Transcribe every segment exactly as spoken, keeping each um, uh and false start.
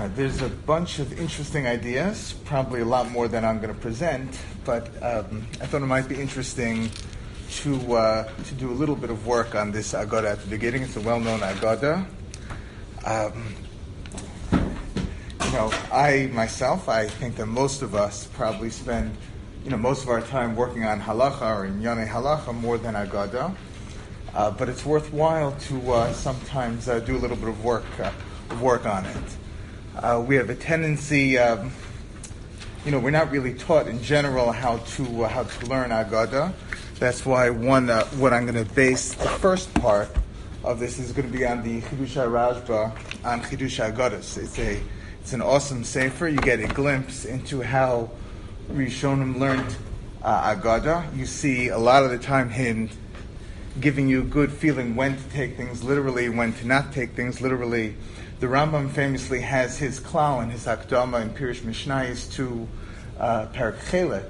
right, there's a bunch of interesting ideas, probably a lot more than I'm going to present, but um, I thought it might be interesting to uh, to do a little bit of work on this Agada at the beginning. It's a well-known Agada. Um, you know, I myself, I think that most of us probably spend, you know, most of our time working on halacha or in Yonei halacha more than Agada. Uh, but it's worthwhile to uh, sometimes uh, do a little bit of work uh, work on it. Uh, we have a tendency, um, you know, we're not really taught in general how to uh, how to learn Agada. That's why one uh, what I'm going to base the first part of this is going to be on the Chidush Rashba on Chidush Agadas. It's a it's an awesome sefer. You get a glimpse into how Rishonim learned uh, Agada. You see a lot of the time him giving you a good feeling when to take things literally, when to not take things literally. The Rambam famously has his klal and his akdama in Pirush Mishnayos to uh, Perek Chelek.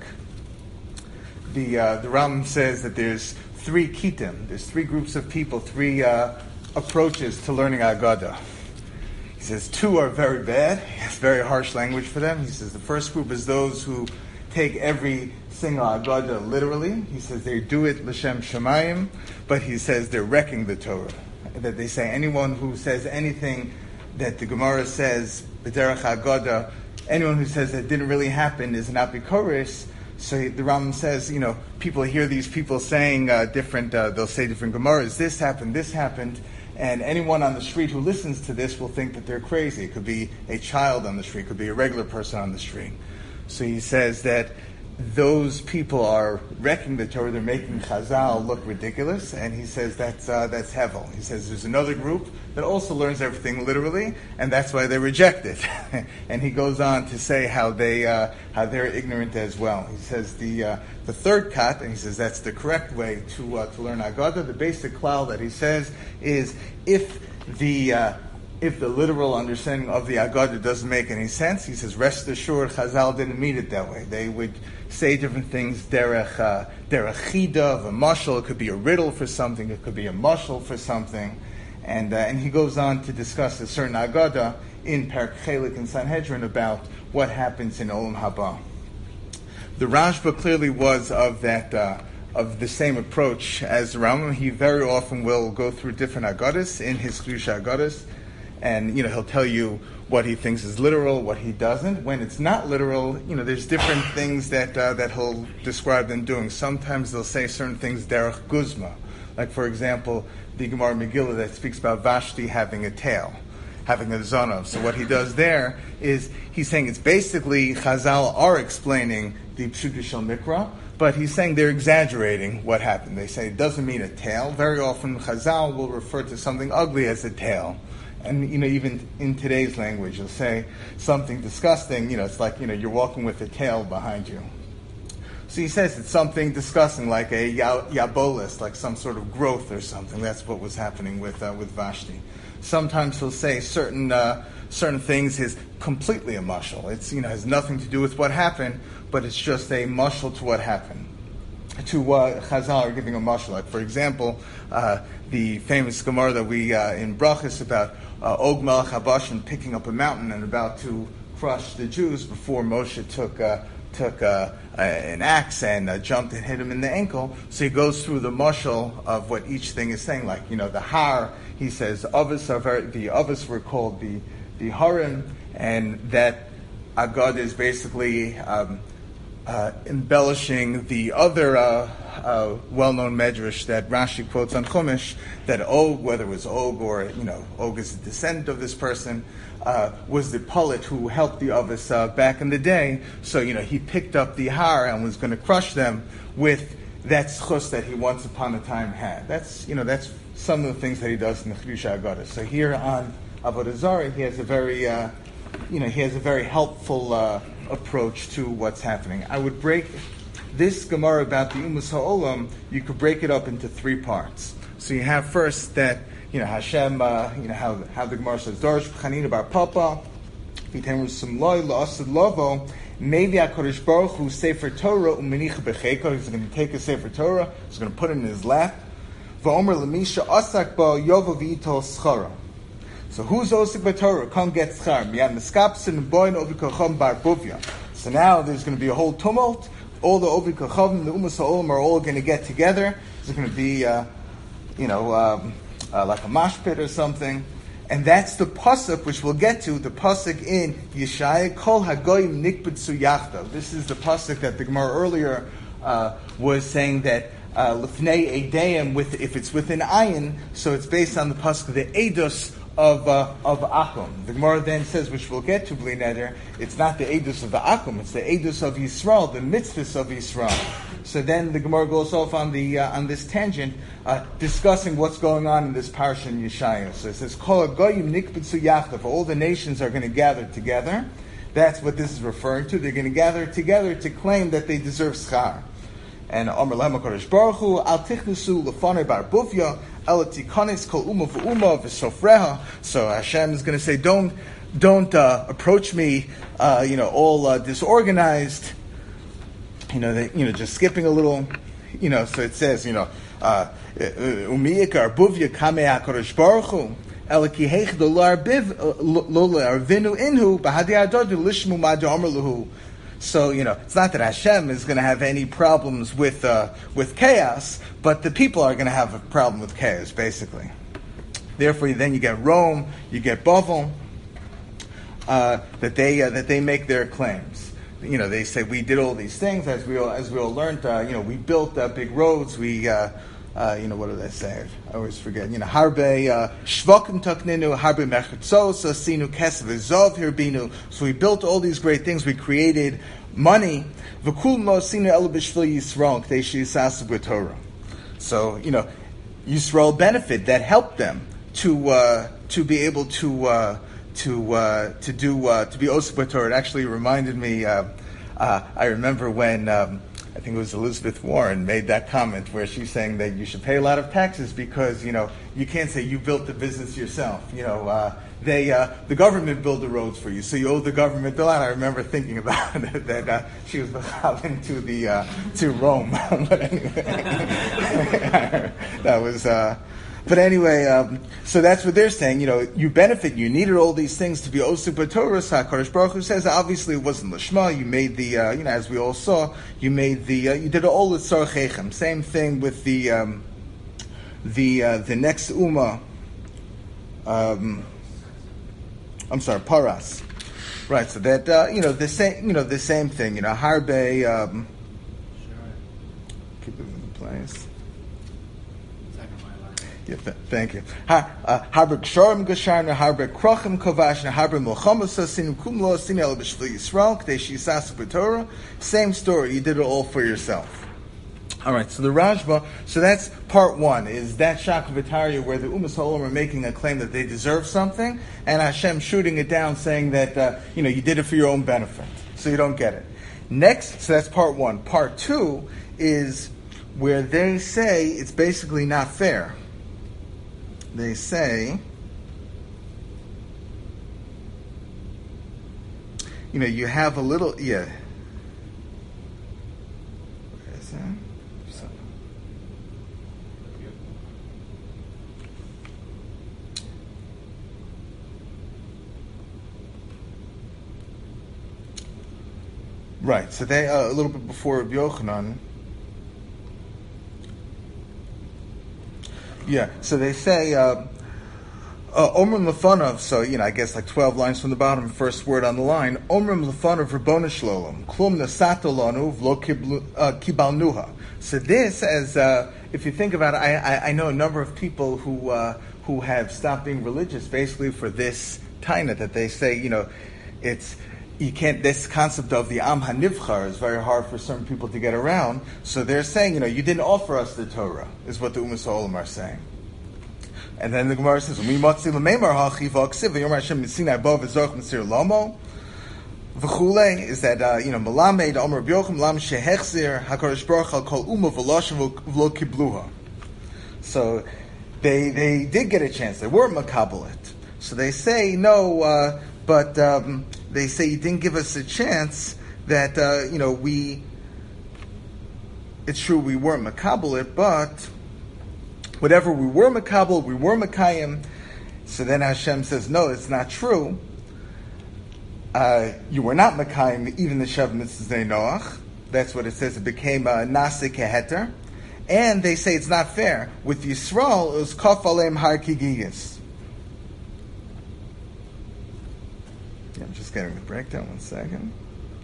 The uh, the Rambam says that there's three kitim, there's three groups of people, three uh, approaches to learning Agada. He says two are very bad. He has very harsh language for them. He says the first group is those who take every single Agada literally. He says they do it l'shem shamayim, but he says they're wrecking the Torah. That they say anyone who says anything that the Gemara says b'derech Agada, anyone who says that didn't really happen is an apikoris. So he, the Rambam says, you know, people hear these people saying uh, different, uh, they'll say different Gemaras, this happened, this happened, and anyone on the street who listens to this will think that they're crazy. It could be a child on the street, it could be a regular person on the street. So he says that those people are wrecking the Torah, they're making Chazal look ridiculous, and he says that's uh, that's Hevel. He says there's another group that also learns everything literally, and that's why they reject it. And he goes on to say how they uh, how they're ignorant as well. He says the uh, the third kat, and he says that's the correct way to uh, to learn Agada. The basic klal that he says is if the uh, if the literal understanding of the Agada doesn't make any sense, he says, rest assured, Chazal didn't mean it that way. They would say different things, derech, uh, derech chida of a mashal. It could be a riddle for something. It could be a mashal for something. And uh, and he goes on to discuss a certain Agada in Perek Chelek and Sanhedrin about what happens in Olam Haba. The Rashba clearly was of that uh, of the same approach as the Rambam. He very often will go through different Agadas in his Chidush Agadas. And, you know, he'll tell you what he thinks is literal, what he doesn't. When it's not literal, you know, there's different things that uh, that he'll describe them doing. Sometimes they'll say certain things derech guzma. Like, for example, the Gemara Megillah that speaks about Vashti having a tail, having a zonav. So what he does there is he's saying it's basically Chazal are explaining the Pshuta Shel Mikra, but he's saying they're exaggerating what happened. They say it doesn't mean a tail. Very often Chazal will refer to something ugly as a tail. And, you know, even in today's language, you'll say something disgusting, you know, it's like, you know, you're walking with a tail behind you. So he says it's something disgusting, like a yabolus, like some sort of growth or something. That's what was happening with uh, with Vashti. Sometimes he'll say certain uh, certain things is completely a mashal. It's, you know, has nothing to do with what happened, but it's just a mashal to what happened. To uh, Chazal are giving a mashal. Like, for example, uh, the famous Gemara that we uh, in Brachos about uh, Og Melech HaBashan picking up a mountain and about to crush the Jews before Moshe took uh, took uh, an axe and uh, jumped and hit him in the ankle. So he goes through the mashal of what each thing is saying. Like, you know, the har, he says avos are very, the avos were called the the harim, and that Agad is basically Um, Uh, embellishing the other uh, uh, well-known medrash that Rashi quotes on Chumash, that Og, whether it was Og or, you know, Og is a descendant of this person, uh, was the polit who helped the Avos uh, back in the day. So, you know, he picked up the har and was going to crush them with that schus that he once upon a time had. That's, you know, that's some of the things that he does in the Chidush Agadah. So here on Avodah Zarah, he has a very, uh, you know, he has a very helpful uh, approach to what's happening. I would break this Gemara about the Umas Ha'olam, you could break it up into three parts. So you have first that, you know, Hashem, uh, you know, how, how the Gemara says, Darish Chanina Bar Papa, V'temru Simloi La'asad Lavo, maybe HaKadosh Baruch Hu Sefer Torah U'menicha B'cheiko, he's going to take a Sefer Torah, he's going to put it in his lap, V'omer L'misha Asak Ba Yovo V'ito Schara. So who's osik b'Torah? Come get schar. Miyad miskapsin boin ovi kochom bar buvya. So now there's going to be a whole tumult. All the ovi kochom, the umas ha'olam are all going to get together. There's going to be, uh, you know, um, uh, like a mosh pit or something. And that's the pasuk which we'll get to, the pasuk in Yeshaya, Kol Hagoyim Nikbetzu Yachdav. This is the pasuk that the Gemara earlier uh, was saying that Lefnei Edeim, with if it's with an ayin, so it's based on the pasuk, the Eidos of uh, of Akum. The Gemara then says, which we'll get to, Bli Neder, it's not the Eidos of the Akum, it's the Eidos of Yisrael, the mitzvahs of Yisrael. So then the Gemara goes off on the uh, on this tangent, uh, discussing what's going on in this parsha in Yeshaya. So it says, Kol Hagoyim Nikbetzu Yachdav, all the nations are going to gather together. That's what this is referring to. They're going to gather together to claim that they deserve schar. And Omer Lema Kodesh Baruch Hu, Al Tichnusu Lefanei Bar Buvya, El Tikanis Kol Uma V'Uma V'Sofreha. So Hashem is going to say, don't don't uh, approach me, uh, you know, all uh, disorganized. You know, they, you know, just skipping a little, you know. So it says, you know, Umiyik Arbuvya Kamei HaKodesh Baruch Hu, El Kiheich Lo Arvinu Inhu B'Hadi Adodu Lishmu Ma'Du Omer Luhu. So, you know, it's not that Hashem is going to have any problems with uh, with chaos, but the people are going to have a problem with chaos, basically. Therefore, then you get Rome, you get Bavel, uh, that they uh, that they make their claims. You know, they say we did all these things, as we all as we all learned. Uh, you know, we built uh, big roads. We, uh, uh, you know, what do they say? I always forget. You know, harbe shvakim takninu, harbe mechatzos asinu kesav ezov hirbinu. So we built all these great things. We created money. V'kul mo asinu elu b'shvil Yisrael k'tei sheyisasu b'Torah. So you know, Yisrael benefit that helped them to uh, to be able to. Uh, to uh, to do uh, to be osik b'Torah. It actually reminded me. Uh, uh, I remember when um, I think it was Elizabeth Warren made that comment where she's saying that you should pay a lot of taxes because you know you can't say you built the business yourself. You know uh, they uh, the government built the roads for you, so you owe the government a lot. I remember thinking about it, that uh, she was bechalim to the uh, to Rome, but anyway, that was. Uh, But anyway, um, so that's what they're saying. You know, you benefit. You needed all these things to be osik b'Torah. So HaKadosh Baruch Hu says, obviously, it wasn't lishma. You made the, uh, you know, as we all saw, you made the, uh, you did all the tzarchechem. Same thing with the, um, the, uh, the next ummah. Um, I'm sorry, paras. Right. So that, uh, you know, the same, you know, the same thing. You know, harbe. Um, keep it in place. Yeah, th- thank you. Harbe ksharim gasharna, harbe krochim kovashna, harbe milchamas asinu kumlo asinu el b'shvil Yisrael k'tei sheyisasu b'Torah. Same story. You did it all for yourself. All right. So the Rashba. So that's part one. Is that Shakavitaria where the Umas Ha'olam are making a claim that they deserve something, and Hashem shooting it down, saying that uh, you know you did it for your own benefit, so you don't get it. Next. So that's part one. Part two is where they say it's basically not fair. They say, you know, you have a little, yeah. Where is that? So. Right, so they, uh, a little bit before Rabbi Yochanan, yeah, so they say, uh, Omrim Lefanov, so, you know, I guess like twelve lines from the bottom, first word on the line, Omrim Lefanov Rabbona Shlolom, Klum Nasata Lanu V'lo Kibalnuha. So this, as, uh, if you think about it, I, I, I know a number of people who, uh, who have stopped being religious basically for this taina, that they say, you know, it's, you can't, this concept of the Am HaNivchar is very hard for certain people to get around. So they're saying, you know, you didn't offer us the Torah, is what the Umas Ha'olam are saying. And then the Gemara says, "Mi matzi l'meimar ha'chiva aksiv v'yomer Hashem mitzina bo v'zorch mitzir lomo." V'chulei is that uh, you know Malamed Omer Rabbi Yochanan Lam shehechzir Hakadosh Baruch Hu kol uma v'loshem v'lo kibluha. So they they did get a chance. They weren't makabelit. So they say no, uh, but um, they say you didn't give us a chance. That uh, you know we. It's true we weren't makabelit, but. Whatever we were makabel, we were makayim, So then Hashem says, no, it's not true. Uh, you were not Mekayim, even the Shav Mitzvah Noach. That's what it says. It became a Nasi Keheter. And they say it's not fair. With Yisrael, it was Kaf Aleim Har Kigiyas. Yeah, I'm just getting the breakdown. One second.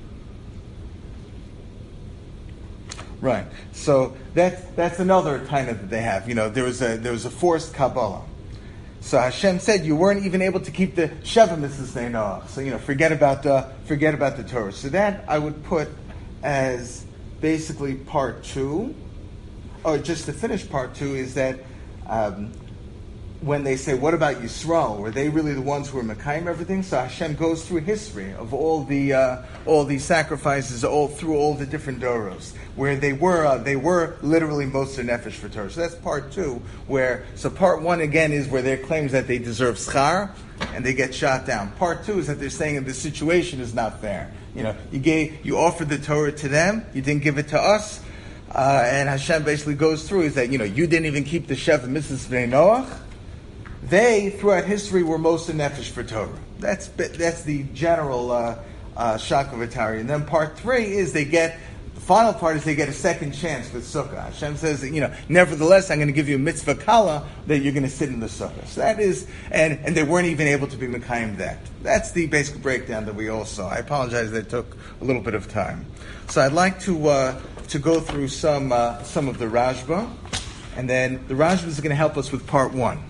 Right. So that's that's another kind of that they have. You know, there was a there was a forced Kabbalah. So Hashem said you weren't even able to keep the Sheva Mitzvah Noach. So you know, forget about the forget about the Torah. So that I would put as basically part two, or just to finish part two is that um, when they say, "What about Yisrael? Were they really the ones who were Mekayim everything?" So Hashem goes through history of all the uh, all these sacrifices, all through all the different doros, where they were uh, they were literally Moser Nefesh for Torah. So that's part two. Where so part one again is where their claims that they deserve schar and they get shot down. Part two is that they're saying that the situation is not fair. You know, you gave you offered the Torah to them, you didn't give it to us, uh, and Hashem basically goes through is that you know you didn't even keep the Sheva Mitzvah Bnei Noach. They, throughout history, were Moser Nefesh for Torah. That's that's the general uh, uh, Shakavatari. And then part three is they get, the final part is they get a second chance with Sukkah. Hashem says that, you know, nevertheless, I'm going to give you a mitzvah kala that you're going to sit in the Sukkah. So that is, and, and they weren't even able to be Mekayim that. That's the basic breakdown that we all saw. I apologize that it took a little bit of time. So I'd like to uh, to go through some uh, some of the Rashba, and then the Rashba is going to help us with part one.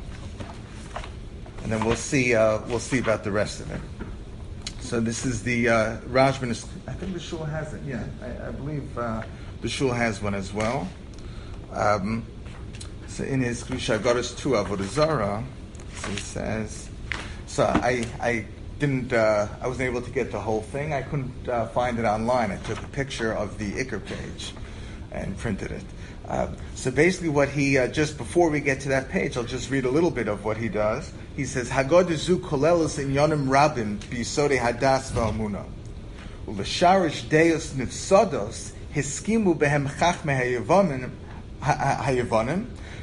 And then we'll see. Uh, we'll see about the rest of it. So this is the uh, Rashba. I think the Shul has it. Yeah, I, I believe uh, the Shul has one as well. Um, so in his Krishagaris to Avodah Zarah, so he says. So I I didn't. Uh, I wasn't able to get the whole thing. I couldn't uh, find it online. I took a picture of the Iker page and printed it. Uh, so basically what he, uh, just before we get to that page, I'll just read a little bit of what he does. He says, Hagod zu kolelos in yonim rabim b'yisodei hadas v'amuna. U'l'sharish deus nifsodos hiskimu behem chachme hayavonim.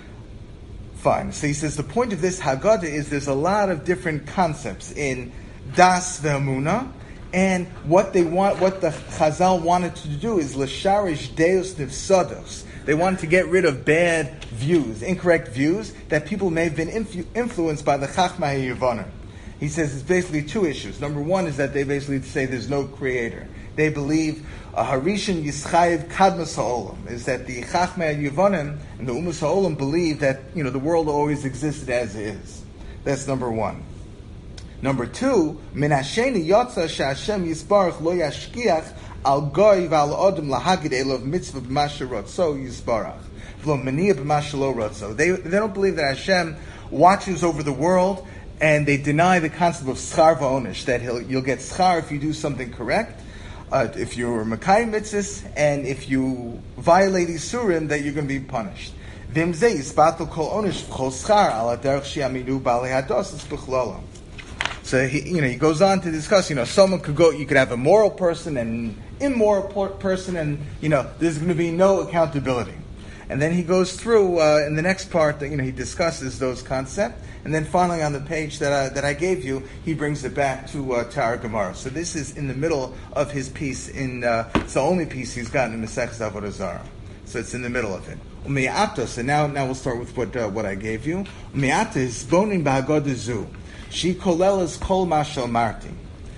Fine. So he says the point of this Haggadah is there's a lot of different concepts in das v'amuna. And what they want, what the Chazal wanted to do is l'sharish deus nifsodos. They wanted to get rid of bad views, incorrect views, that people may have been influ- influenced by the Chachma HaYevonim. He says it's basically two issues. Number one is that they basically say there's no creator. They believe a Harishan Yischayev Kadmas HaOlam, is that the Chachma HaYevonim and the Umas HaOlam believe that, you know, the world always existed as is. That's number one. Number two, Min Hasheni Yotza Sha'Hashem Yisbarach Lo Yashkiach Al goy v'al odom lahagid elov mitzvah b'masha rotzo yisbarach v'lo meniya b'masha lo rotzo. They they don't believe that Hashem watches over the world, and they deny the concept of schar v'onish, that he'll you'll get schar if you do something correct, uh, if you're Mekayim mitzvahs, and if you violate Isurim, that you're going to be punished. V'imzeh yisbatel kol onish v'chol schar ala derech she'aminu b'alei hados b'chlolo. So he, you know, he goes on to discuss. You know, someone could go. You could have a moral person and immoral person, and you know, there's going to be no accountability. And then he goes through uh, in the next part that you know he discusses those concepts, and then finally on the page that I, that I gave you, he brings it back to uh, to our Gemara. So this is in the middle of his piece. In uh, it's the only piece he's got in Maseches Avodah Zarah. So it's in the middle of it. Umi'ata. So now now we'll start with what uh, what I gave you. Umi'ata is bonin ba'agodah zu. She kolelas kol mashal marti.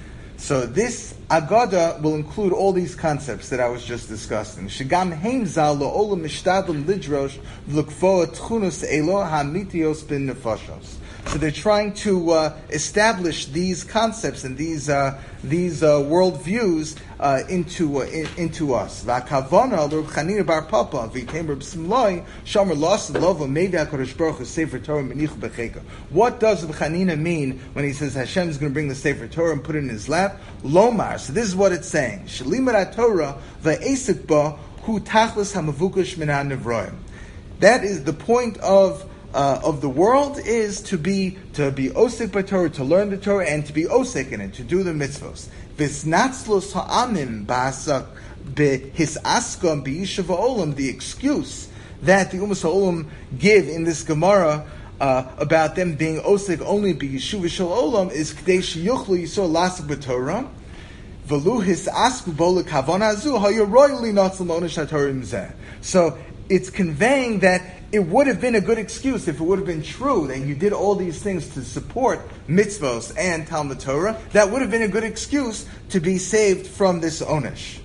So this Agada will include all these concepts that I was just discussing. Shigam heimzal lo'olam mishtadlim lidrosh v'lukvoa tchunus elo hamitios bin nefashos. So they're trying to uh, establish these concepts and these uh, these uh, worldviews uh, into uh, in, into us. V'akavona l'Reb Chanina bar Papa v'yitem Reb Simlai shomer los lova mevi HaKadosh Baruch Hu Sefer Torah menichu b'cheka. What does Reb Chanina mean when he says Hashem is going to bring the Sefer Torah and put it in his lap? Lomar. So this is what it's saying. Shelimat Torah v'esik ba hu tachlis hamavukash min hanivroim. That is the point of. Uh, of the world is to be to be osik by Torah, to learn the Torah, and to be osik in it, to do the mitzvos. V'snatzlos ha'amim ba'asak behisaskam b'yishav ha'olam. The excuse that the Umas ha'olam give in this Gemara uh, about them being osik only be Yeshuva Shel Olam is K'dei Sheyuchlu Yisrael Lasik B'Torah V'lu Hisasku Bo L'Kavana Azu HaYoroi Li Natzal Monish HaTorah Zeh. So it's conveying that it would have been a good excuse if it would have been true that you did all these things to support mitzvos and Talmud Torah. That would have been a good excuse to be saved from this onish.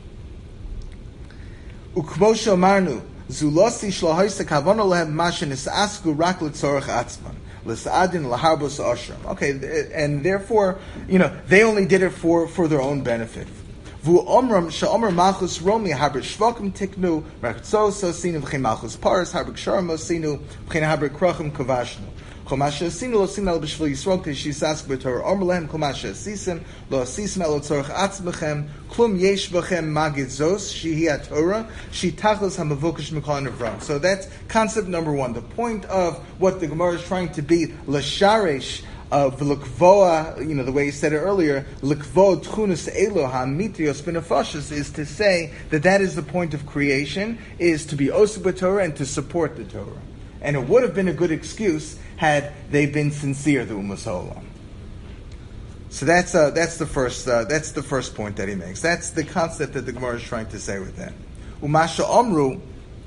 Ukmo shomarnu zulosi shlohoisa kavano lehem mashin isasku rak l'tzorach atzman l'sa'adin l'harbos ashram. Okay, and therefore, you know, they only did it for, for their own benefit. Vu omram sha'omer malchus romi haber shvokim tiknu rachtzos osinu v'chein malchus paras haber ksharim osinu v'chein haber krachim kavashnu chomasha osinu lo osinu el b'shvil yisrael k'shisask b'torah omer lehem chomasha osisim lo osisim el tzorach atzmechem klum yesh b'chem magid zos shehi haTorah she tachlis hamavukish mikol nevram. So that's concept number one. The point of what the Gemara is trying to be l'sharesh of l'kvoa, you know, the way he said it earlier, l'kvo tchunas elo ha'mitrios b'nefashos, is to say that that is the point of creation, is to be osuk b'Torah and to support the Torah. And it would have been a good excuse had they been sincere, the Umas Olam. So that's uh, that's the first uh, that's the first point that he makes. That's the concept that the Gemara is trying to say with that. Umasha omru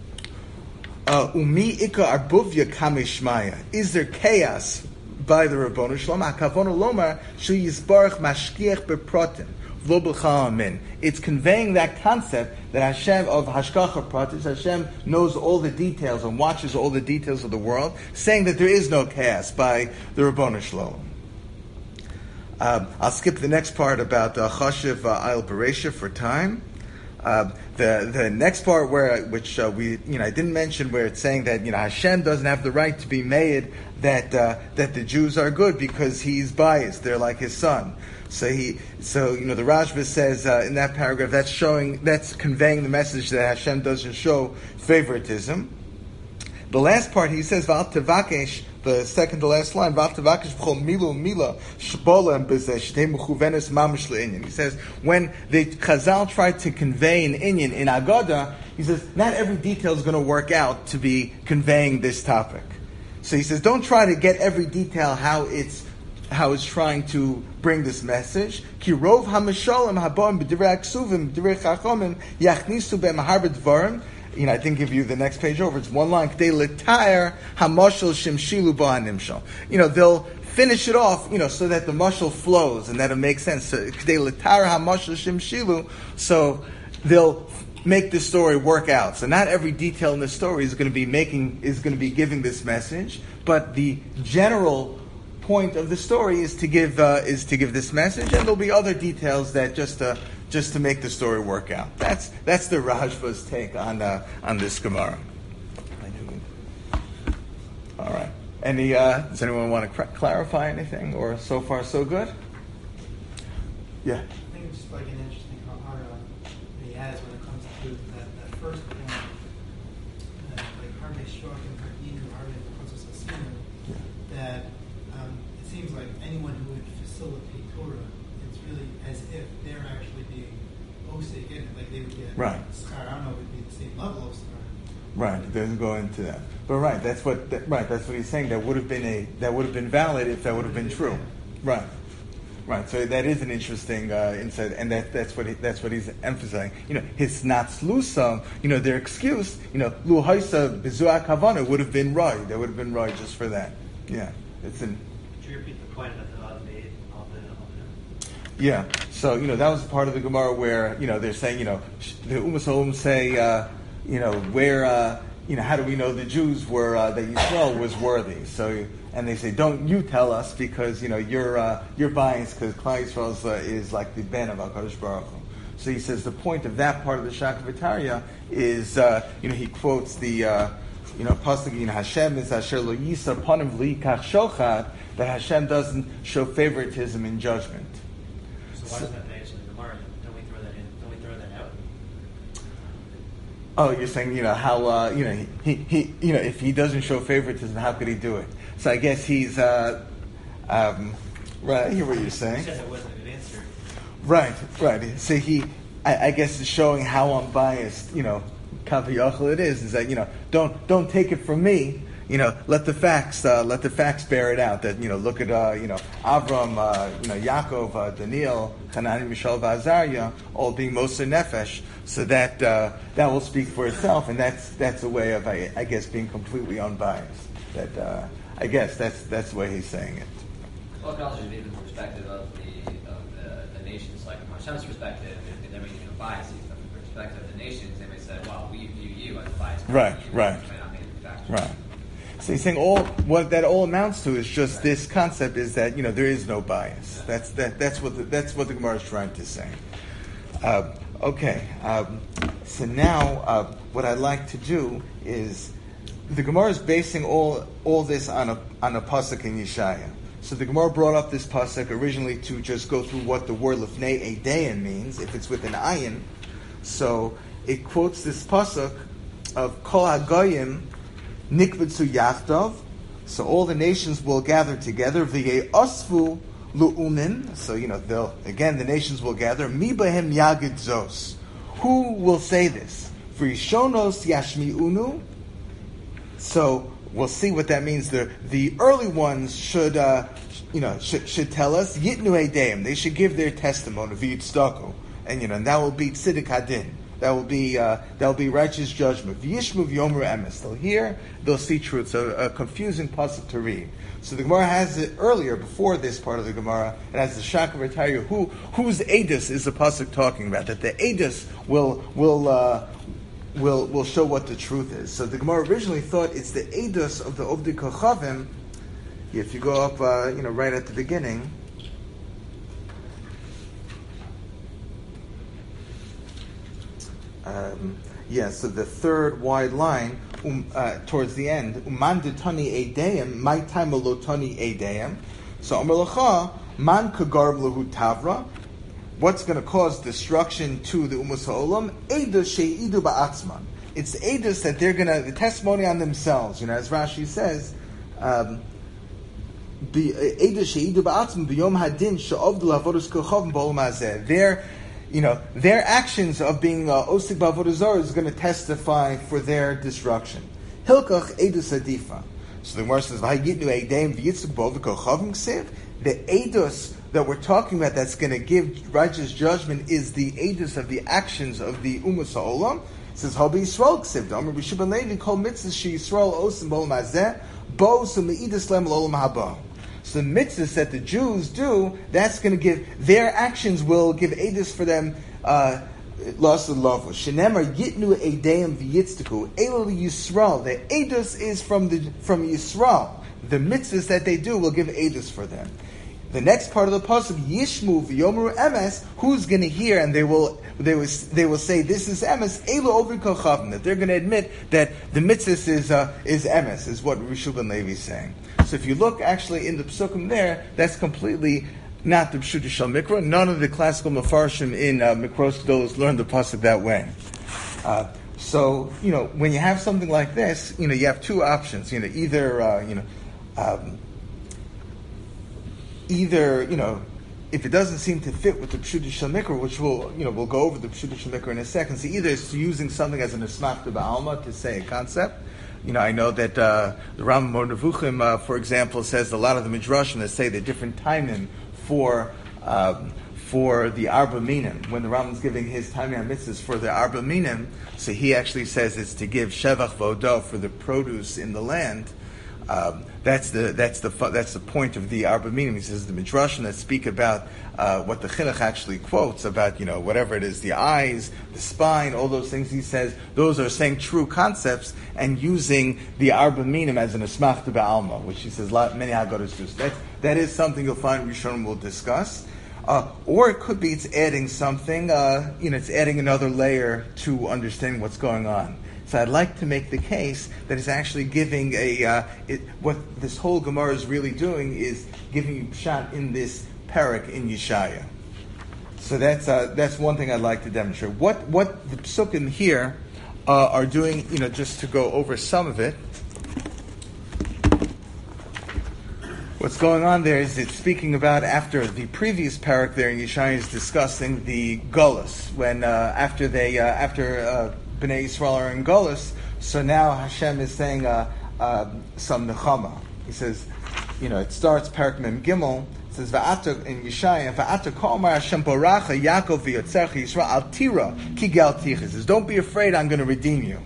umi ika arbuvya kamishmaya. Is there chaos by the Rabbanu Shalom? Hakavonu lomar shu yisbarach mashkiach beprotim v'lo b'chal amin. It's conveying that concept that Hashem of hashkacha pratis, Hashem knows all the details and watches all the details of the world, saying that there is no chaos by the Rabbanu Shalom. Um, I'll skip the next part about uh, Chashiv uh, Ayil Bereisha for time. Uh, the the next part where which uh, we you know I didn't mention, where it's saying that you know Hashem doesn't have the right to be made that uh, that the Jews are good because he's biased. They're like his son. So he so you know the Rashba says uh, in that paragraph that's showing that's conveying the message that Hashem doesn't show favoritism. The last part he says Val Tevakesh, the second to last line, Val Tevakesh b'chol milu mila shbolem b'zeh shtei mechuvenes mamish le'inyan. He says when the Chazal tried to convey an inyan in Agada, he says not every detail is going to work out to be conveying this topic. So he says don't try to get every detail how it's how it's trying to bring this message. Ki rov hamishalim haboim b'divrei aksuvim b'divrei chachomim yachnisu be'em harbe dvarim. You know, I didn't give you the next page over. It's one line. K'dei l'tayar hamashal shimshilu ba'animshal. You know, they'll finish it off, you know, so that the mashal flows and that it makes sense. So, k'dei l'tayar hamashal shimshilu. So they'll make the story work out. So not every detail in the story is going to be making is going to be giving this message, but the general point of the story is to give uh, is to give this message, and there'll be other details that just uh, just to make the story work out. That's that's the Rashba's take on uh, on this Gemara. All right. Any uh, does anyone want to cr- clarify anything, or so far so good? Yeah. I think it's just like an interesting Mahara he has when it comes to that, that first point, uh, like Harvey Shok and Kardinu, Harvey Princess Asina, that um, it seems like anyone who would facilitate Torah, it's really as if they're actually being osig in it, like they would get right. Scar. I don't know if it would be the same level of Scar. Right, it doesn't go into that. But right, that's what that, right, that's what he's saying. That would have been a that would have been valid if that would have been true. Right. Right, so that is an interesting uh, insight, and that, that's what he, that's what he's emphasizing. You know, his natzlusa, you know, their excuse, you know, lu haisa bezuak havana would have been right. That would have been right just for that. Yeah, it's an. Could you repeat the point that the Rav made of the of Yeah, so you know that was part of the Gemara where you know they're saying you know the Umas Olam say uh, you know where uh, you know how do we know the Jews were uh, that Yisrael was worthy? So. And they say, "Don't you tell us because you know you're uh, you're biased because Klal Yisrael uh, is like the ben of Hakadosh Baruch Hu." So he says the point of that part of the Shakavitaria is uh, you know he quotes the uh, you know pasuk in Hashem is Asher lo yisa panim v'likach shochat, that Hashem doesn't show favoritism in judgment. So why does that mention in the Gemara? Don't we throw that in? Don't we throw that out? Oh, you're saying you know how uh, you know he, he you know if he doesn't show favoritism, how could he do it? So I guess he's, uh, um, right, I hear what you're saying. You said that wasn't a good answer. Right, right. So he, I, I guess is showing how unbiased, you know, Kaviyachal it is, is that, you know, don't don't take it from me, you know, let the facts, uh, let the facts bear it out. That, you know, look at, uh, you know, Avram, uh, you know, Yaakov, uh, Daniel, Hanani, Mishael, Azariah, all being Moser Nefesh. So that uh, that will speak for itself, and that's that's a way of, I, I guess, being completely unbiased. That uh, I guess that's that's the way he's saying it. Well, it could also be from the perspective of the of the, the nations, like from Hashem's perspective, if they're making a bias, from the perspective of the nations, they may say, "Well, we view you as biased." Right, right, right. So he's saying all what that all amounts to is just this concept is that, you know, there is no bias. That's that that's what the, that's what the Gemara is trying to say. Uh, okay, um, so now uh, what I'd like to do is the Gemara is basing all all this on a on a pasuk in Yeshaya. So the Gemara brought up this pasuk originally to just go through what the word lifnei edeim means, if it's with an ayin. So it quotes this pasuk of Kol HaGoyim Nikbetzu Yachtov. So all the nations will gather together. V'ye'osvu lu'umin. So, you know, they'll, again, the nations will gather. Mi bahem yagid zos. Who will say this? V'rishonos yashmi'unu. So we'll see what that means. The the early ones should, uh, you know, should, should tell us. Yitnu Edeim. They should give their testimony. V'yitzdaku. And, you know, and that will be tziddik hadin. That will be uh, that will be righteous judgment. V'yishmu v'yomer emes. They'll hear, they'll see truth. So a confusing pasuk to read. So the Gemara has it earlier, before this part of the Gemara. It has the Shaka v'Tayru. Who whose edus is the pasuk talking about? That the edus will will uh, will will show what the truth is. So the Gemara originally thought it's the edus of the Ovdei Kochavim. If you go up, uh, you know, right at the beginning. Um, yeah, so the third wide line um, uh, towards the end, uman detani edeim, my time lotani edeim. So Amar Lacha, man kagarb lahu tavra. What's going to cause destruction to the umas ha'olam? Edus sheidu ba'atzman. It's the edus that they're going to, the testimony on themselves. You know, as Rashi says, um, edus sheidu ba'atzman b'yom hadin she'ovdu la'avodos kochavim b'olam hazeh. They're You know, their actions of being osik b'avodah zarah is going to testify for their destruction. Hilkach edus adifa. So the Gemara says, "V'hayitnu edeim v'yitzuk b'odah kochavim ksiv." The edus that we're talking about that's going to give righteous judgment is the edus of the actions of the umas ha'olam. It says, "Habi Yisrael ksiv." Amar B'Shuban Levi kol mitzvahs she Yisrael osim b'olam hazeh bo sumeidus lem l'olam haba. So the mitzvahs that the Jews do, that's going to give, their actions will give edus for them, loss of love. Shenemar yitnu edeim v'yitztaku elo Yisrael. The edus is from the from Yisrael. The mitzvahs that they do will give edus for them. The next part of the pasuk, Yishmu v'yomeru emes. Who's going to hear and they will they will they will say this is emes. Elo over kochavim. That they're going to admit that the mitzvahs is uh, is emes, is what Rishuban Levi is saying. So if you look actually in the psukim there, that's completely not the Pshuta Shel Mikra. None of the classical Mefarshim in uh, Mikros Gedolos learned the pasuk that way. Uh, so, you know, when you have something like this, you know, you have two options. You know, either, uh, you know, um, either, you know, if it doesn't seem to fit with the Pshuta Shel Mikra, which we'll, you know, we'll go over the Pshuta Shel Mikra in a second. So either it's using something as an Esmachta Ba'alma to say a concept. You know, I know that uh, the Rambam Nevuchim, uh, for example, says a lot of the Midrashim that say the different timing for um, for the Arba Minim. When the Rambam's giving his timing mitzvahs for the Arba Minim, so he actually says it's to give Shevach Vodah for the produce in the land. Um, that's the that's the that's the point of the Arba Minim. He says the Midrashim that speak about uh, what the Chinuch actually quotes about, you know, whatever it is, the eyes, the spine, all those things. He says those are saying true concepts and using the Arba Minim as an Esmachta Ba'alma, which he says many Haggadahs do. So that that is something you'll find Rishonim will discuss. Uh, or it could be it's adding something, uh, you know, it's adding another layer to understanding what's going on. So I'd like to make the case that it's actually giving a, uh, it, what this whole Gemara is really doing is giving you pshat in this parak in Yeshaya. So that's uh, that's one thing I'd like to demonstrate. What what the psukim here uh, are doing, you know, just to go over some of it. What's going on there is it's speaking about after the previous parak there in Yeshaya is discussing the Gullus, when uh, after they uh, after uh, Bnei Yisrael are in Gullus, so now Hashem is saying, uh, um, some nechama. He says, you know, it starts Parak Mem Gimel. It says Va'ata in Yeshaya, Va'ata Kol Mar Hashem Boracha Yaakov v'Yotzecha Yisrael Al Tira Ki Gal Ticha. He says, don't be afraid, I'm going to redeem you.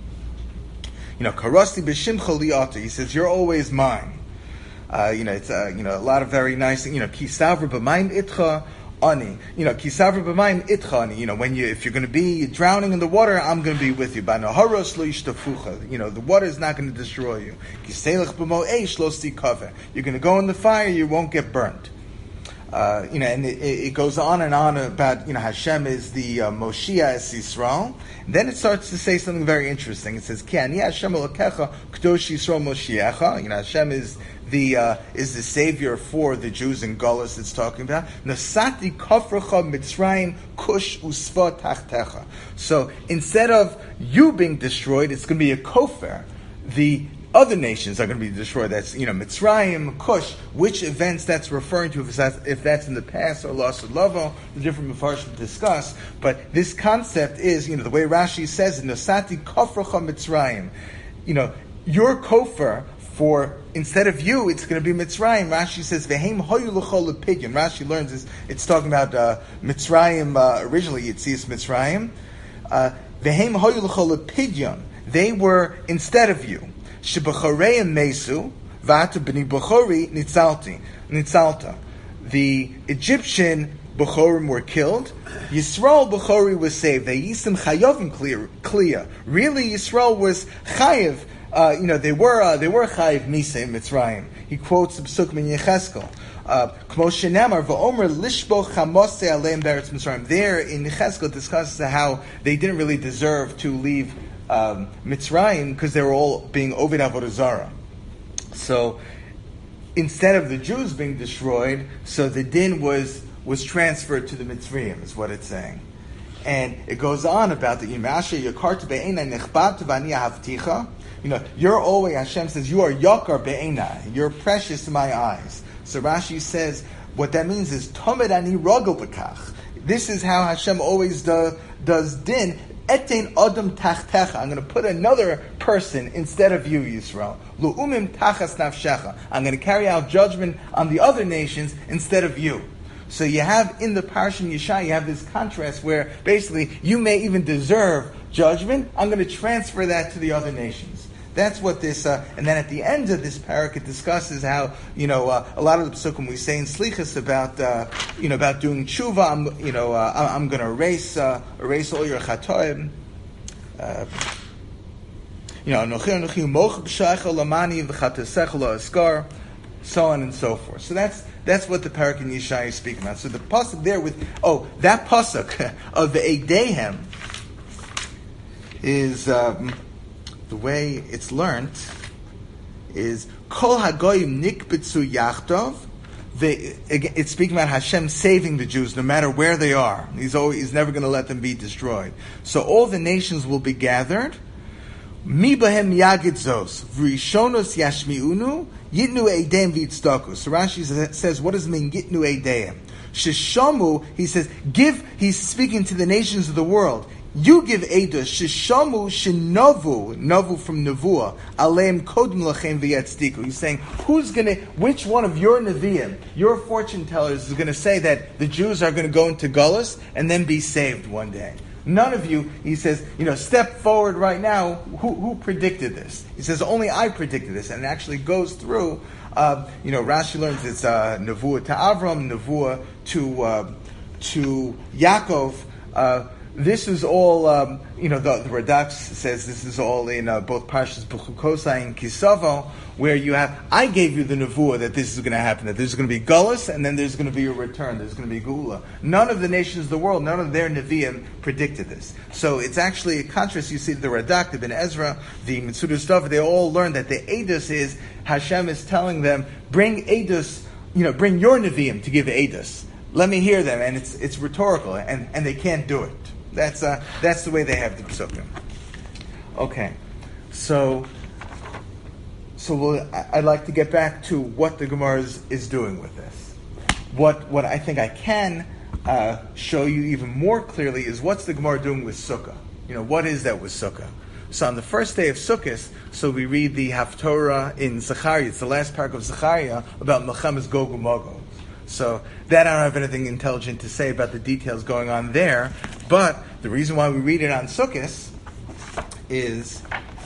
You know, Karasti b'Shimcha Li'ata. He says, you're always mine. Uh, you know, it's uh, you know a lot of very nice. You know, Ki Savra b'Mayim Itcha Ani. You know, Ki Savra b'Mayim Itcha Ani. You know, when you if you're going to be drowning in the water, I'm going to be with you. Ba'Naharos lo yishtafucha. You know, the water is not going to destroy you. Ki Seilach b'Mo Eish lo stikave. You're going to go in the fire, you won't get burnt. Uh, you know, and it, it goes on and on about, you know, Hashem is the uh, Moshiach es Yisrael. And then it starts to say something very interesting. It says, Ki ani Hashem Elokecha K'dosh Yisrael Moshiacha. You know, Hashem is the uh, is the savior for the Jews in Gullus it's talking about. Nasati Kofrecha Mitzrayim Kush Usva Tachtecha. So instead of you being destroyed, it's going to be a kofer. The other nations are going to be destroyed. That's, you know, Mitzrayim, Kush, which events that's referring to, if that's, if that's in the past or lost of Lavo, the different Mefarshim discuss. But this concept is, you know, the way Rashi says it, Nosati Kofrecha Mitzrayim. You know, your kofer, for, instead of you, it's going to be Mitzrayim. Rashi says, Vehem hoyu l'chol lepidyon. Rashi learns this, it's talking about uh, Mitzrayim, uh, originally it sees Mitzrayim. Uh, Vehem hoyu l'chol lepidyon. They were instead of you. Shebacharei mesu v'atu b'ni b'chori nitzalti nitzalta. The Egyptian Bechorim were killed. Yisrael Bechori was saved. They yisim chayovim kliya. Really, Yisrael was chayiv. Uh, you know, they were uh, they were chayiv misa in Mitzrayim. He quotes the Pesuk in Yecheskel. Kmo shenamar v'omer lishbo chamose aleim beretz Mitzrayim. There in Yecheskel discusses how they didn't really deserve to leave Um, Mitzrayim because they were all being Ovid Avodah Zarah. So instead of the Jews being destroyed, so the din was was transferred to the Mitzrayim, is what it's saying. And it goes on about the Imasha Yakarta Be'ena Nechbat Vani Havticha. You know, you're always, Hashem says, you are Yakar Be'ena, you're precious to my eyes. So Rashi says, what that means is Tomed Ani Rogel B'kach. This is how Hashem always do, does din. Etein Adam Tachtecha. I'm going to put another person instead of you, Yisrael. Lu'umim Tachas Nafshecha. I'm going to carry out judgment on the other nations instead of you. So you have in the Parsha Yeshaya, you have this contrast where basically you may even deserve judgment. I'm going to transfer that to the other nations. That's what this, uh, and then at the end of this parak, it discusses how, you know, uh, a lot of the psukim we say in Slichas about, uh, you know, about doing tshuva. I'm, you know, uh, I'm going to erase, uh, erase all your chatoim. Uh, you know, so on and so forth. So that's that's what the parak in Yeshaya is speaking about. So the pasuk there with, oh, that pasuk of the Eidehem is. Um, The way it's learned is Kol Hagoyim Nikbitzu Yachtov. It's speaking about Hashem saving the Jews no matter where they are. He's always, he's never going to let them be destroyed. So all the nations will be gathered. Mi bahem yagidzos v'rishonos yashmiunu yitnu eidem v'yitzdaku. So Rashi says, what does it mean yitnu eidem? Shishamu, he says, give. He's speaking to the nations of the world. You give Eidos, Shishamu Shinovu, Novu from Nevuah, Aleim Kodim Lachem V'Yatzdiku. He's saying, who's going to, which one of your Nevi'im, your fortune tellers, is going to say that the Jews are going to go into Gullus and then be saved one day? None of you, he says, you know, step forward right now. Who, who predicted this? He says, only I predicted this. And it actually goes through, uh, you know, Rashi learns it's uh, Nevuah to Avram, Nevuah to, uh, to Yaakov, uh, This is all, um, you know, the, the Radak says this is all in uh, both Parshas B'chukosai and Kisavo, where you have, I gave you the nevuah that this is going to happen, that there's going to be Gullus, and then there's going to be a return, there's going to be Gula. None of the nations of the world, none of their Nevi'im predicted this. So it's actually a contrast. You see the Radak, the Ben Ezra, the Mitzudas Dov, they all learned that the Eidos is, Hashem is telling them, bring Eidos, you know, bring your Nevi'im to give Eidos. Let me hear them, and it's it's rhetorical, and, and they can't do it. That's uh, that's the way they have the psukim. Okay, so so we'll, I'd like to get back to what the Gemara is, is doing with this. What what I think I can uh, show you even more clearly is what's the Gemara doing with Sukkah. You know, what is that with Sukkah? So on the first day of Sukkot, so we read the Haftorah in Zechariah. It's the last parak of Zechariah about Melchemes Gog uMagog. So that I don't have anything intelligent to say about the details going on there. But the reason why we read it on Sukkot is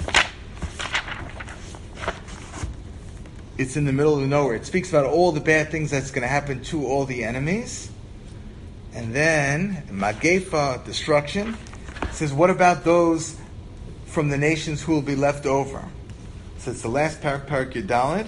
it's in the middle of nowhere. It speaks about all the bad things that's going to happen to all the enemies. And then, Magefa, destruction. It says, what about those from the nations who will be left over? So it's the last parak, parak Yudalid,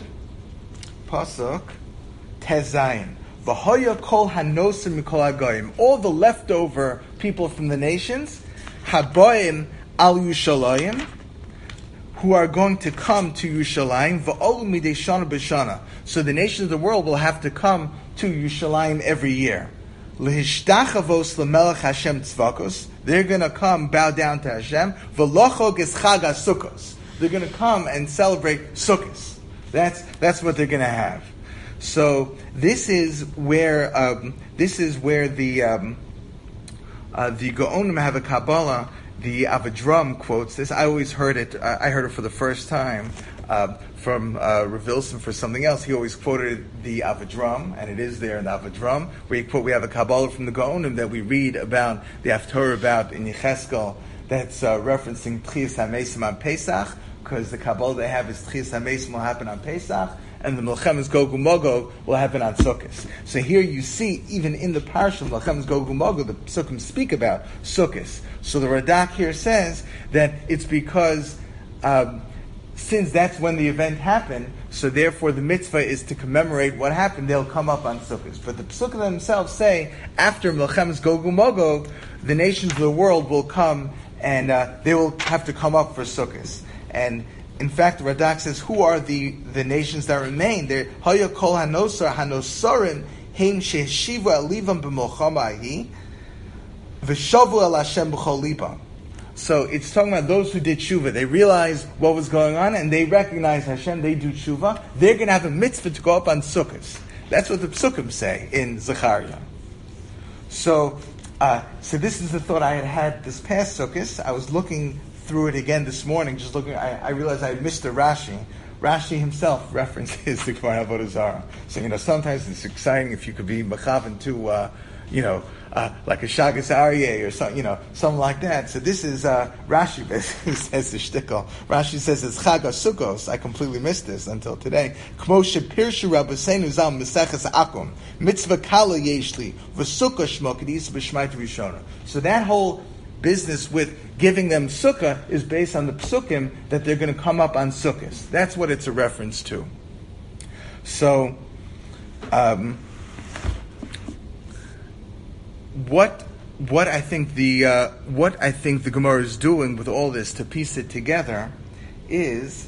Pasuk, Tezayin. V'hoya kol hanosim mikol hagoyim. All the leftover people from the nations, haboim al Yushalayim, who are going to come to Yushalayim, v'olu midei shana b'shana. So the nations of the world will have to come to Yushalayim every year. Lehishtachavos lemelech Hashem tzvakos. They're going to come, bow down to Hashem. V'lochog es chag ha-sukkos. They're going to come and celebrate Sukkos. That's that's what they're going to have. So this is where um, this is where the um, uh, the Gaonim have a Kabbalah. The Avedram quotes this. I always heard it. Uh, I heard it for the first time uh, from uh, Rav Wilson for something else. He always quoted the Avedram, and it is there in the Avedram. We quote. We have a Kabbalah from the Gaonim that we read about the Haftorah about in Yecheskel. That's uh, referencing Tchias HaMesim on Pesach, because the Kabbalah they have is Tchias HaMesim will happen on Pesach, and the Melchemes Gog uMagog will happen on Sukkot. So here you see, even in the parsha Melchemes Gog uMagog, the Psukim speak about Sukkot. So the Radak here says that it's because um, since that's when the event happened, so therefore the mitzvah is to commemorate what happened. They'll come up on Sukkot. But the Psukim themselves say after Melchemes Gog uMagog, the nations of the world will come and uh, they will have to come up for Sukkot. And in fact, the Radak says, who are the, the nations that remain? They're Haya Kol Hanosar Hanosarim Heim Sheheshivu Alivam B'Molchama Ahi V'Shavu El Hashem B'Chol Libam. So it's talking about those who did tshuva. They realized what was going on and they recognized Hashem. They do tshuva. They're going to have a mitzvah to go up on Sukkot. That's what the Psukim say in Zechariah. So, uh, so this is the thought I had had this past Sukkot. I was looking through it again this morning, just looking, I, I realized I missed the Rashi. Rashi himself references the Gemara Avodah Zarah. So, you know, sometimes it's exciting if you could be mechavan to, uh, you know, uh, like a Shagas Aryeh or something, you know, something like that. So this is, uh, Rashi basically says the shtickle. Rashi says it's Chag HaSukkos. I completely missed this until today. Kmo shepirshu Rabbeinu Zal Meseches Akum. Mitzvah kala yeshli. V'sukkah shmo kedis b'shmait rishona. So that whole business with giving them sukkah is based on the psukim that they're going to come up on sukkahs. That's what it's a reference to. So, um, what what I think the uh, what I think the Gemara is doing with all this to piece it together is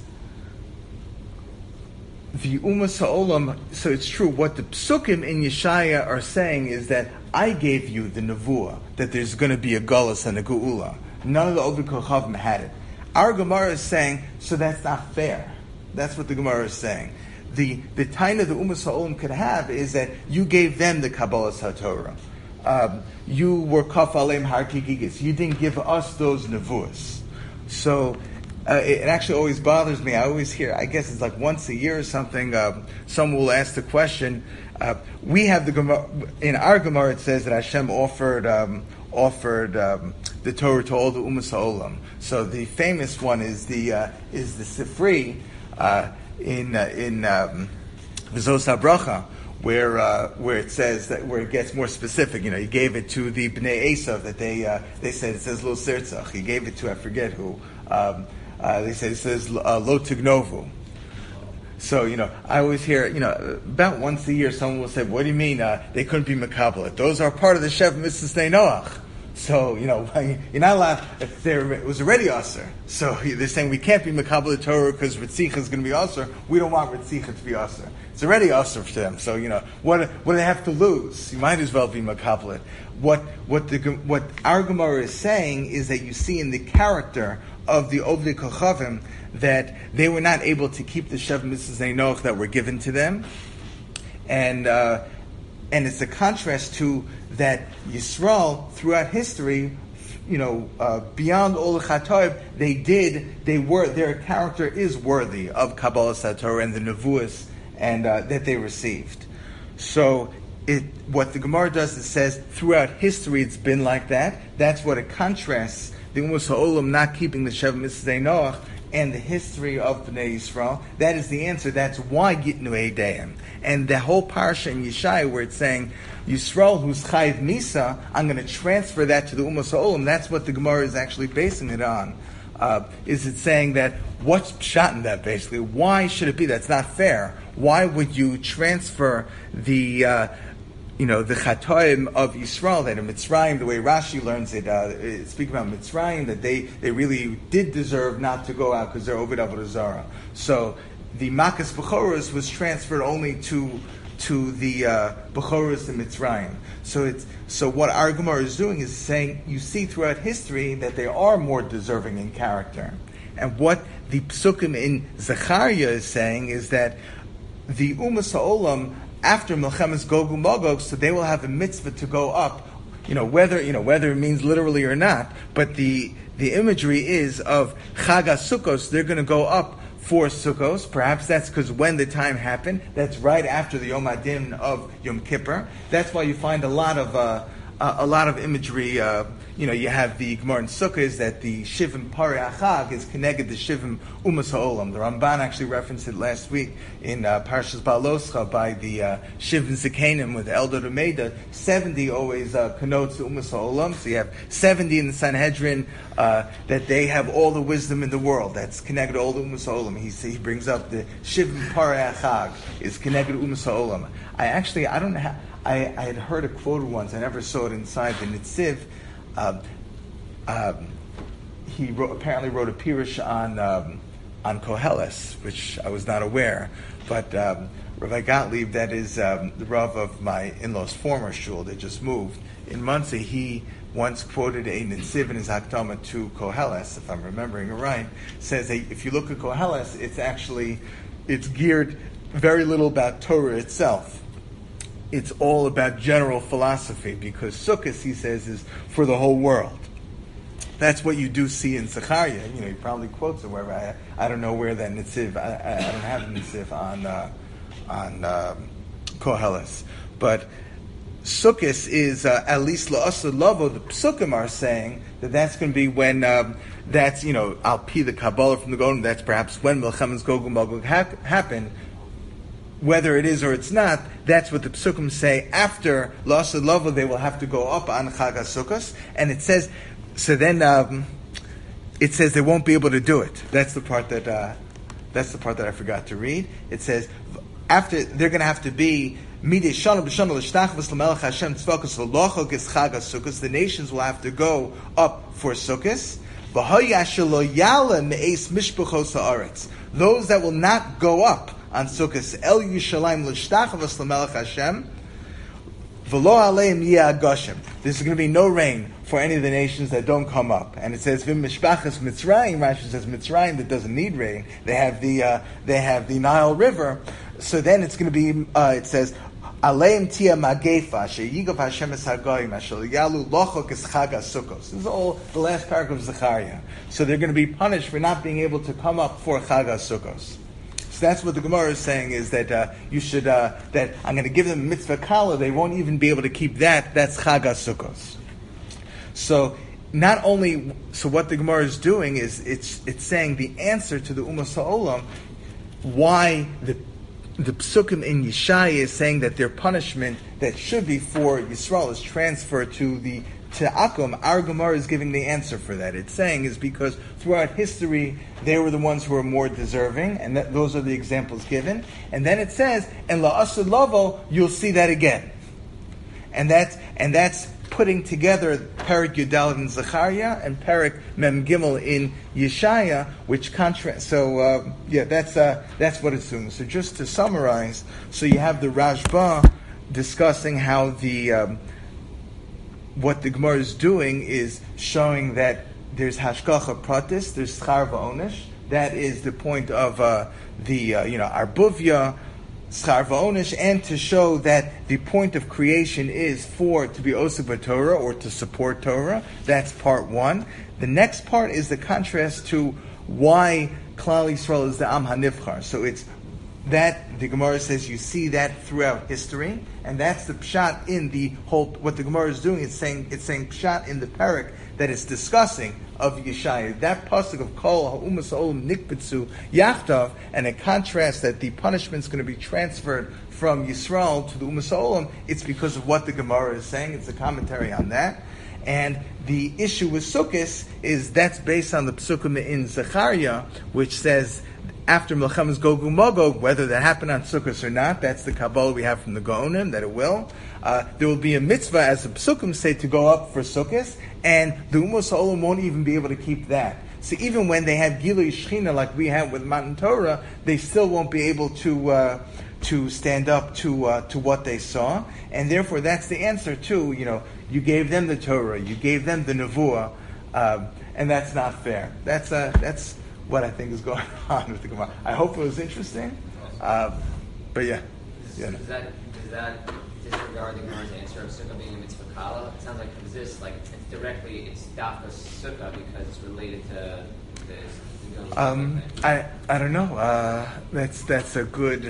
the Umas Ha'olam. So it's true. What the psukim in Yeshaya are saying is that I gave you the nevuah that there's going to be a galus and a geula. None of the Oved Kochavim had it. Our Gemara is saying, so that's not fair. That's what the Gemara is saying. The the taina the Umas Ha'olam could have is that you gave them the Kabbalah HaTorah. Um, you were kaf aleim har kigigis. You didn't give us those nevuahs. So uh, it, it actually always bothers me. I always hear, I guess it's like once a year or something, um, someone will ask the question. Uh, we have the Gemara, in our Gemara it says that Hashem offered um, offered um, the Torah to all the Umas Ha'olam. So the famous one is the uh, is the Sifri uh, in uh, in um, Zos HaBracha, where uh, where it says that where it gets more specific. You know, he gave it to the Bnei Esav that they uh, they said it says Lo Sirtzach. He gave it to I forget who. Um, uh, they said it says uh, Lo Tignovu. So, you know, I always hear, you know, about once a year someone will say, what do you mean uh, they couldn't be Mekabel? Those are part of the Shev Mitzvah Noach. So, you know, you're not allowed, there, it was already Aser. So they're saying we can't be Mekabel Torah because Ritzicha is going to be Aser. We don't want Ritzicha to be Aser. It's already Aser for them. So, you know, what what do they have to lose? You might as well be Mekabel. What, what, the, what our Gemara is saying is that you see in the character of the Ovdei Kochavim that they were not able to keep the Shev Mitzvahs Noach that were given to them, and uh, and it's a contrast to that Yisrael throughout history you know, uh, beyond all the chatoiv, they did, they were, their character is worthy of Kabbalah Satorah and the Nevuas and uh, that they received. So, it, what the Gemara does, it says, throughout history it's been like that. That's what it contrasts, the Umas HaOlam not keeping the Sheva Mitzvah Noach and the history of Bnei Yisrael. That is the answer. That's why Gitnu Eideim. And the whole parsha in Yeshaya where it's saying, Yisrael, who's Chayiv Misa, I'm going to transfer that to the Umas HaOlam. That's what the Gemara is actually basing it on. Uh, is it saying that, what's pshat in that basically? Why should it be? That's not fair. Why would you transfer the, uh, you know, the chatoim of Yisrael, that in Mitzrayim, the way Rashi learns it, uh, it speaking about Mitzrayim, that they, they really did deserve not to go out because they're Oved Avodah Zarah. So the Makas Bechoros was transferred only to to the uh, Bechoros in Mitzrayim. So it's so what our Gemara is doing is saying, you see throughout history that they are more deserving in character. And what the Psukim in Zechariah is saying is that the Umas HaOlam, after Melchemes Gog uMagog, so they will have a mitzvah to go up, you know, whether, you know, whether it means literally or not, but the, the imagery is of Chag HaSukkos, they're going to go up for Sukkos. Perhaps that's because when the time happened, that's right after the Yom Adin of Yom Kippur. That's why you find a lot of, uh, uh, a lot of imagery, uh, you know, you have the Gemara in Sukkah is that the Shivim Parei Achag is connected to Shivim Umas HaOlam. The Ramban actually referenced it last week in uh, Parshas Baaloscha by the uh, Shivim Zikanim with Eldad Umeida. seventy always uh, connotes the Umas HaOlam. So you have seventy in the Sanhedrin uh, that they have all the wisdom in the world. That's connected to all the Umas HaOlam. He, he brings up the Shivim Parei Achag is connected to Umas HaOlam. I actually, I don't know how, I, I had heard it quoted once. I never saw it inside the Nitziv. Um, um, he wrote, apparently wrote a pirush on um, on Koheles, which I was not aware. But um, Rabbi Gottlieb, that is um, the Rav of my in-laws' former shul, they just moved in Muncie. He once quoted a Nitziv in his Hakdama to Koheles, if I'm remembering it right. Says that if you look at Koheles, it's actually it's geared very little about Torah itself. It's all about general philosophy, because Sukkot, he says, is for the whole world. That's what you do see in Zechariah. You know, he probably quotes it wherever. I, I don't know where that Nitziv, I, I, I don't have a Nitziv on, uh, on um, Koheles. But Sukkot is, uh, at least La'asad Lavo, the Psukim are saying that that's going to be when, um, that's, you know, Al Pi, the Kabbalah from the Golden, that's perhaps when Melchemes Gog uMagog hap- happened. Whether it is or it's not, that's what the Psukim say. After La'asad Lavo, they will have to go up on Chag HaSukkos. And it says, so then um, it says they won't be able to do it. That's the part that uh, that's the part that I forgot to read. It says, after they're going to have to be Midei Shana B'Shana L'Shtachvus L'Melech Hashem Tzvakos L'Lochok is Chag HaSukkos. The nations will have to go up for Sukkos. V'hoyashe lo yala me'es mishpachos ha'aretz. Those that will not go up on Sukkot, El Yushalayim L'Shtachavos L'Melech Hashem, V'lo Aleim Yeh Agoshem. There's going to be no rain for any of the nations that don't come up. And it says V'im Mishpachas Mitzrayim. Rashi says Mitzrayim that doesn't need rain. They have the uh, they have the Nile River. So then it's going to be. Uh, it says Aleim Tia Magefa Sheyigav Hashem Es Hagoyim Ashel Yalu Lochok Es Chag HaSukkos. This is all the last paragraph of Zechariah. So they're going to be punished for not being able to come up for Chag HaSukkos. So that's what the Gemara is saying, is that uh, you should, uh, that I'm going to give them mitzvah kala, they won't even be able to keep that, that's Chag HaSukkos. So, not only, so what the Gemara is doing is, it's it's saying the answer to the Umas HaOlam, why the the Psukim in Yeshaya is saying that their punishment that should be for Yisrael is transferred to the to Akum. Our Gemara is giving the answer for that. It's saying is because throughout history they were the ones who were more deserving, and that, those are the examples given. And then it says, and La'asad Lavo, you'll see that again. And that's and that's putting together Perek Yudal in Zechariah and Perek Mem Gimel in Yeshaya, which contrast. So uh, yeah, that's uh, that's what it's doing. So just to summarize, so you have the Rashba discussing how the um, what the Gemara is doing is showing that there's hashgacha pratis, there's schar va'onish. That is the point of uh, the uh, you know arbuvia, schar v'onish, and to show that the point of creation is for to be osuk Torah or to support Torah. That's part one. The next part is the contrast to why Klal Yisrael is the Am HaNivchar. So it's that the Gemara says you see that throughout history, and that's the pshat in the whole. What the Gemara is doing is saying it's saying pshat in the parak that it's discussing of Yeshaya. That pasuk of Kol Ha'umas Ha'olam Nikbetzu Yachtav, and a contrast that the punishment is going to be transferred from Yisrael to the Umas Ha'olam. It's because of what the Gemara is saying. It's a commentary on that. And the issue with Sukkos is that's based on the psukim in Zechariah, which says after Melchemes Gog Magog, whether that happened on Sukkos or not, that's the Kabbalah we have from the Gaonim, that it will. Uh, there will be a mitzvah, as the psukim say, to go up for Sukkos, and the Umas Ha'olam won't even be able to keep that. So even when they have Gilui Shechina like we have with Matan Torah, they still won't be able to uh, to stand up to uh, to what they saw, and therefore that's the answer to, you know, you gave them the Torah, you gave them the Nevuah, um, and that's not fair. That's uh, that's what I think is going on with the Gemara. I hope it was interesting, uh, but yeah. yeah no. Does that does that disregard the Gemara's answer of Sukkah being a mitzvah kala? It sounds like it's this like it's directly it's dafka Sukkah because it's related to this. Um, I I don't know. Uh, that's that's a good.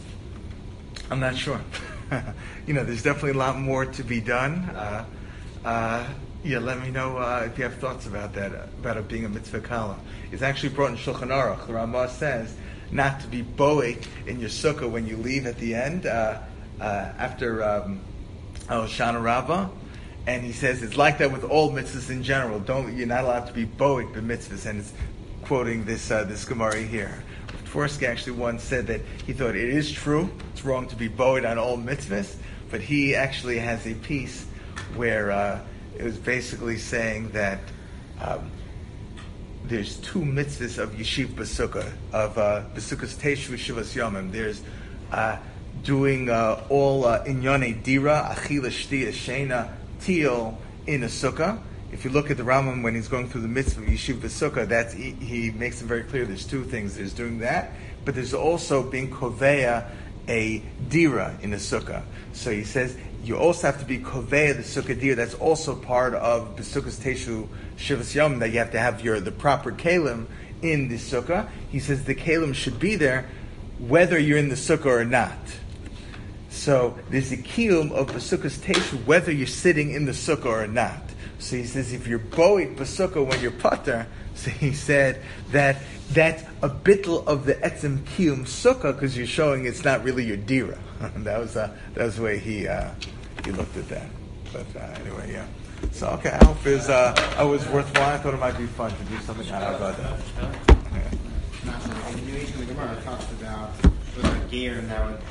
I'm not sure. You know, there's definitely a lot more to be done. Uh, uh, yeah, let me know uh, if you have thoughts about that, uh, about it being a mitzvah kala. It's actually brought in Shulchan Aruch. The Ramah says not to be boek in your sukkah when you leave at the end uh, uh, after um, Hoshana Rabbah. And he says it's like that with all mitzvahs in general. Don't you're not allowed to be boek b'mitzvahs, and it's quoting this uh, this Gemara here. Tversky actually once said that he thought it is true, it's wrong to be bowed on all mitzvahs, but he actually has a piece where uh, it was basically saying that um, there's two mitzvahs of Yeshiv B'Sukkah, of uh, B'Sukkah's Teshu Shivas Yomim. There's uh, doing uh, all uh, Inyane Dira, Achila Shtia Shena, Teal in a Sukkah. If you look at the Rambam when he's going through the mitzvah of Yeshiv B'Sukkah, that's, he, he makes it very clear there's two things. There's doing that, but there's also being koveya a dira in a sukkah. So he says you also have to be koveya the sukkah dira. That's also part of B'Sukkah's Teshu Shivas Yom, that you have to have your the proper kalim in the sukkah. He says the kalim should be there whether you're in the sukkah or not. So there's a kiyum of B'Sukkah's Teshu whether you're sitting in the sukkah or not. So he says, if you're boit b'sukkah when you're pater, so he said that that's a bittul of the etzem kiyum sukkah because you're showing it's not really your dira. that was uh, that was the way he uh, he looked at that. But uh, anyway, yeah. So okay, I hope it was, uh, it was worthwhile. I thought it might be fun to do something about that. Yeah. In the New Age of the Gemara, it talks about with a gear that would